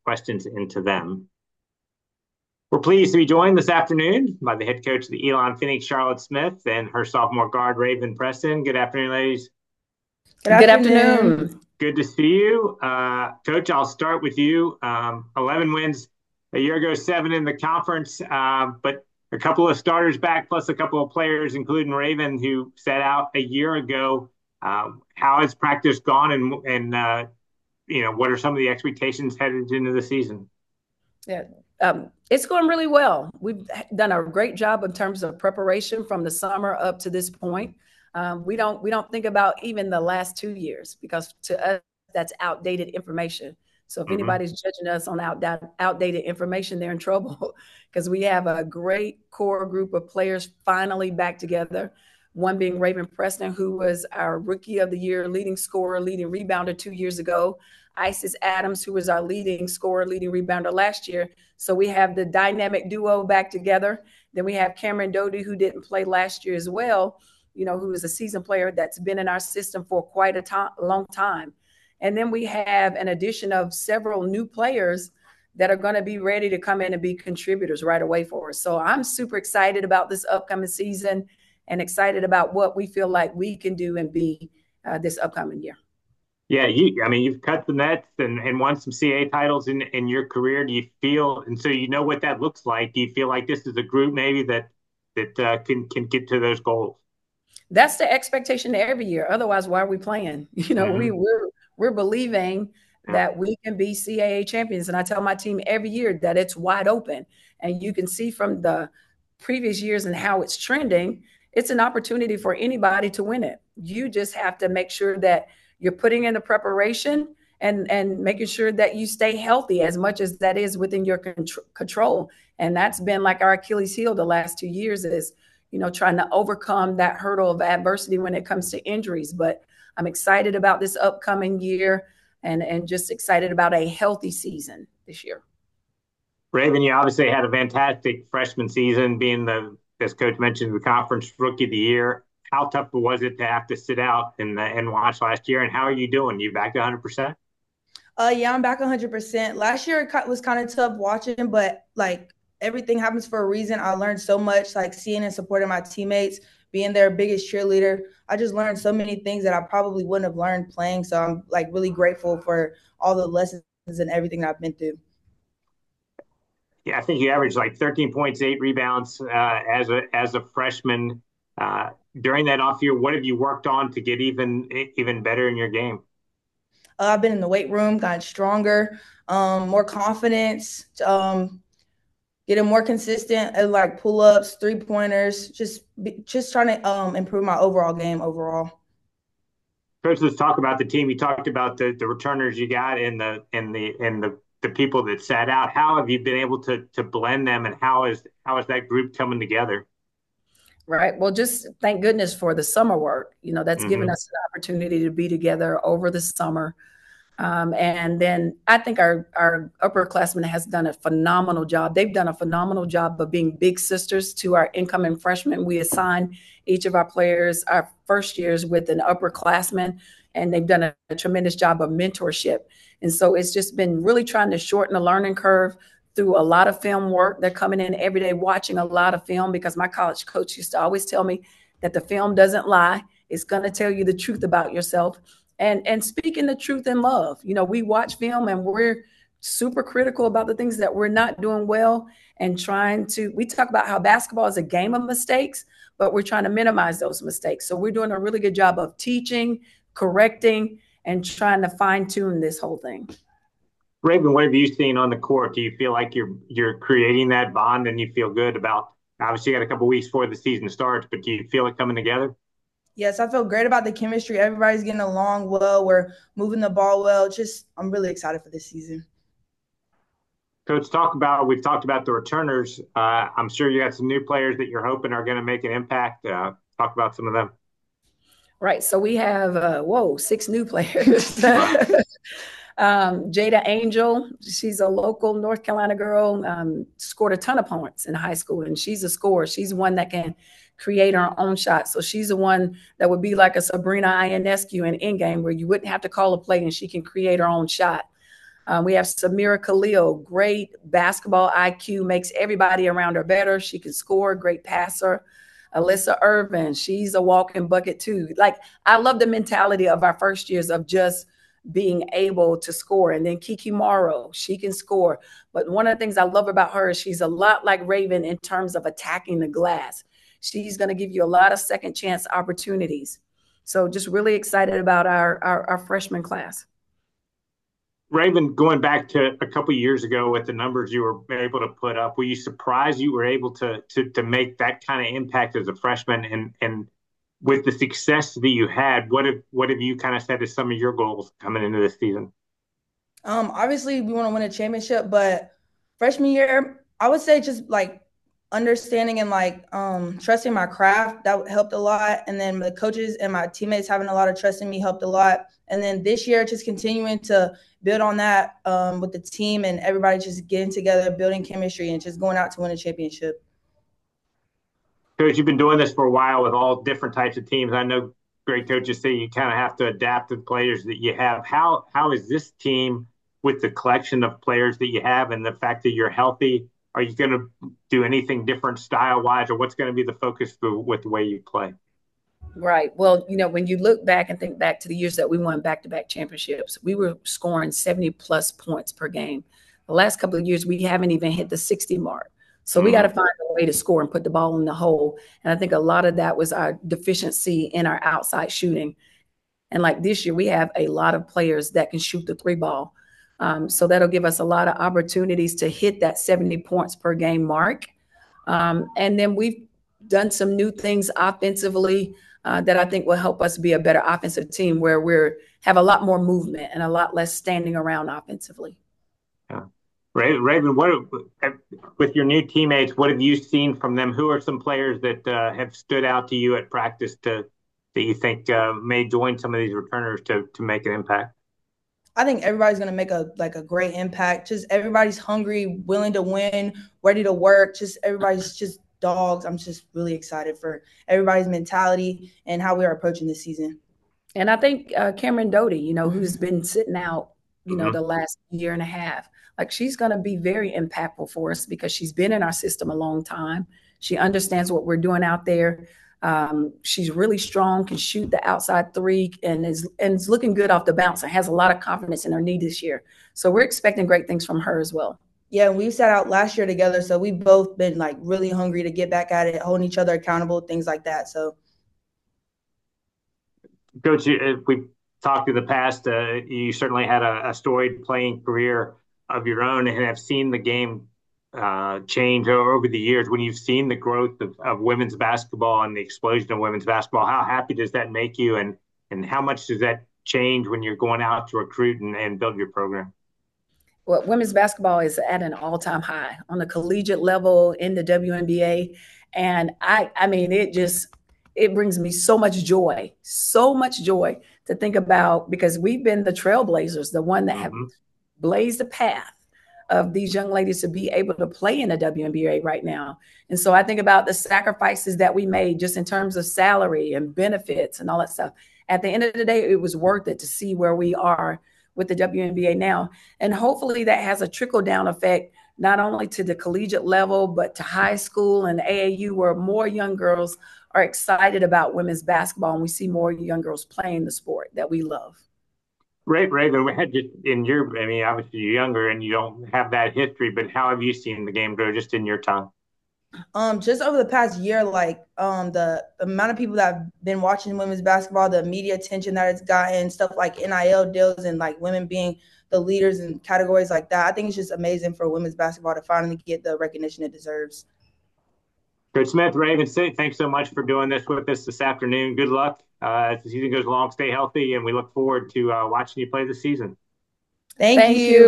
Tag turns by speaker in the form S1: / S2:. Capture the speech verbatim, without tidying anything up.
S1: questions into them. We're pleased to be joined this afternoon by the head coach of the Elon Phoenix, Charlotte Smith, and her sophomore guard, Raven Preston. Good afternoon, ladies.
S2: Good
S3: Good
S2: afternoon.
S3: afternoon.
S1: Good to see you. Uh, Coach, I'll start with you. Um, eleven wins a year ago, seven in the conference, uh, but a couple of starters back, plus a couple of players, including Raven, who set out a year ago. Uh, how has practice gone, and, and uh, you know, what are some of the expectations headed into the season?
S3: Yeah, um, it's going really well. We've done a great job in terms of preparation from the summer up to this point. Um, we don't we don't think about even the last two years because to us that's outdated information. So if
S1: Mm-hmm.
S3: anybody's judging us on out, outdated information, they're in trouble because we have a great core group of players finally back together. One being Raven Preston, who was our rookie of the year, leading scorer, leading rebounder two years ago. Isis Adams, who was our leading scorer, leading rebounder last year. So we have the dynamic duo back together. Then we have Cameron Doty, who didn't play last year as well, you know, who is a seasoned player that's been in our system for quite a time, long time. And then we have an addition of several new players that are going to be ready to come in and be contributors right away for us. So I'm super excited about this upcoming season and excited about what we feel like we can do and be uh, this upcoming year.
S1: Yeah, you, I mean, you've cut the nets and, and won some C A A titles in, in your career. Do you feel, and so you know what that looks like. Do you feel like this is a group maybe that that uh, can can get to those goals?
S3: That's the expectation every year. Otherwise, why are we playing? You know, we
S1: Mm-hmm.
S3: we're we're believing
S1: Yeah.
S3: that we can be C A A champions, and I tell my team every year that it's wide open. And you can see from the previous years and how it's trending, it's an opportunity for anybody to win it. You just have to make sure that you're putting in the preparation and and making sure that you stay healthy as much as that is within your control. And that's been like our Achilles heel the last two years is, you know, trying to overcome that hurdle of adversity when it comes to injuries. But I'm excited about this upcoming year and, and just excited about a healthy season this year.
S1: Raven, you obviously had a fantastic freshman season, being the, as Coach mentioned, the conference rookie of the year. How tough was it to have to sit out and and watch last year? And how are you doing? You back to one hundred percent?
S2: Uh, yeah, I'm back one hundred percent. Last year it was kind of tough watching, but like everything happens for a reason. I learned so much, like seeing and supporting my teammates, being their biggest cheerleader. I just learned so many things that I probably wouldn't have learned playing. So I'm like really grateful for all the lessons and everything that I've been through.
S1: Yeah, I think you averaged like thirteen points, eight rebounds uh, as a as a freshman. Uh, during that off year, what have you worked on to get even even better in your game?
S2: Uh, I've been in the weight room, gotten stronger, um, more confidence, um, getting more consistent at like pull ups, three pointers, just just trying to um, improve my overall game overall.
S1: Coach, let's talk about the team. You talked about the, the returners you got and the and the and the, the people that sat out. How have you been able to to blend them, and how is how is that group coming together?
S3: Right. Well, just thank goodness for the summer work. You know, that's given
S1: Mm-hmm.
S3: us an opportunity to be together over the summer. Um, and then I think our, our upperclassmen has done a phenomenal job. They've done a phenomenal job of being big sisters to our incoming freshmen. We assign each of our players our first years with an upperclassman, and they've done a, a tremendous job of mentorship. And so it's just been really trying to shorten the learning curve through a lot of film work. They're coming in every day watching a lot of film because my college coach used to always tell me that the film doesn't lie. It's going to tell you the truth about yourself. And, and speaking the truth in love. You know, we watch film and we're super critical about the things that we're not doing well and trying to, we talk about how basketball is a game of mistakes, but we're trying to minimize those mistakes. So we're doing a really good job of teaching, correcting, and trying to fine tune this whole thing.
S1: Raven, what have you seen on the court? Do you feel like you're you're creating that bond and you feel good about? Obviously, you got a couple weeks before the season starts, but do you feel it coming together?
S2: Yes, I feel great about the chemistry. Everybody's getting along well. We're moving the ball well. Just, I'm really excited for this season.
S1: Coach, talk about we've talked about the returners. Uh, I'm sure you got some new players that you're hoping are going to make an impact. Uh, talk about some of them.
S3: Right. So we have, uh, whoa, six new players.
S1: Wow.
S3: um, Jada Angel, she's a local North Carolina girl, um, scored a ton of points in high school, and she's a scorer. She's one that can create her own shot. So she's the one that would be like a Sabrina Ionescu in in game where you wouldn't have to call a play and she can create her own shot. Uh, we have Samira Khalil, great basketball I Q, makes everybody around her better. She can score, great passer. Alyssa Irvin, she's a walking bucket too. Like, I love the mentality of our first years of just being able to score. And then Kiki Morrow, she can score. But one of the things I love about her is she's a lot like Raven in terms of attacking the glass. She's going to give you a lot of second chance opportunities. So just really excited about our, our, our freshman class.
S1: Raven, going back to a couple of years ago with the numbers you were able to put up, were you surprised you were able to to to make that kind of impact as a freshman? And and with the success that you had, what have what have you kind of set as some of your goals coming into this season?
S2: Um, obviously we want to win a championship, but freshman year, I would say just like understanding and like um trusting my craft, that helped a lot. And then the coaches and my teammates having a lot of trust in me helped a lot. And then this year, just continuing to build on that um, with the team and everybody just getting together, building chemistry, and just going out to win a championship.
S1: Coach, you've been doing this for a while with all different types of teams. I know great coaches say you kind of have to adapt to the players that you have. How how is this team with the collection of players that you have and the fact that you're healthy? Are you going to do anything different style-wise, or what's going to be the focus for, with the way you play?
S3: Right. Well, you know, when you look back and think back to the years that we won back-to-back championships, we were scoring seventy plus points per game. The last couple of years, we haven't even hit the sixty mark. So mm-hmm. we got to find a way to score and put the ball in the hole. And I think a lot of that was our deficiency in our outside shooting. And like this year, we have a lot of players that can shoot the three ball. Um, so that'll give us a lot of opportunities to hit that seventy points per game mark. Um, and then we've done some new things offensively uh, that I think will help us be a better offensive team, where we're have a lot more movement and a lot less standing around offensively.
S1: Yeah. Raven, what with your new teammates, what have you seen from them? Who are some players that uh, have stood out to you at practice to that you think uh, may join some of these returners to to make an impact?
S2: I think everybody's going to make a like a great impact. Just everybody's hungry, willing to win, ready to work. Just everybody's just dogs. I'm just really excited for everybody's mentality and how we are approaching this season.
S3: And I think uh, Cameron Doty, you know, who's been sitting out, you know, mm-hmm. the last year and a half, like she's going to be very impactful for us because she's been in our system a long time. She understands what we're doing out there. Um, she's really strong, can shoot the outside three, and is and is looking good off the bounce and has a lot of confidence in her knee this year. So we're expecting great things from her as well.
S2: Yeah, we sat out last year together, so we've both been like really hungry to get back at it, holding each other accountable, things like that. So,
S1: Coach, if we talked in the past, uh, you certainly had a, a storied playing career of your own and have seen the game uh, change over the years. When you've seen the growth of, of women's basketball and the explosion of women's basketball, how happy does that make you, and and how much does that change when you're going out to recruit and, and build your program?
S3: Well, women's basketball is at an all-time high on the collegiate level in the W N B A. And I, I mean, it just, it brings me so much joy, so much joy to think about, because we've been the trailblazers, the one that have mm-hmm. blazed the path of these young ladies to be able to play in the W N B A right now. And so I think about the sacrifices that we made just in terms of salary and benefits and all that stuff. At the end of the day, it was worth it to see where we are with the W N B A now. And hopefully that has a trickle down effect, not only to the collegiate level, but to high school and A A U, where more young girls are excited about women's basketball and we see more young girls playing the sport that we love.
S1: Right, Raven, we had just in your, I mean, obviously you're younger and you don't have that history, but how have you seen the game grow just in your time?
S2: Um, just over the past year, like um, the amount of people that have been watching women's basketball, the media attention that it's gotten, stuff like N I L deals and like women being the leaders in categories like that. I think it's just amazing for women's basketball to finally get the recognition it deserves.
S1: Coach Smith, Raven, thanks so much for doing this with us this afternoon. Good luck uh, as the season goes along. Stay healthy, and we look forward to uh, watching you play this season.
S2: Thank, Thank you. you.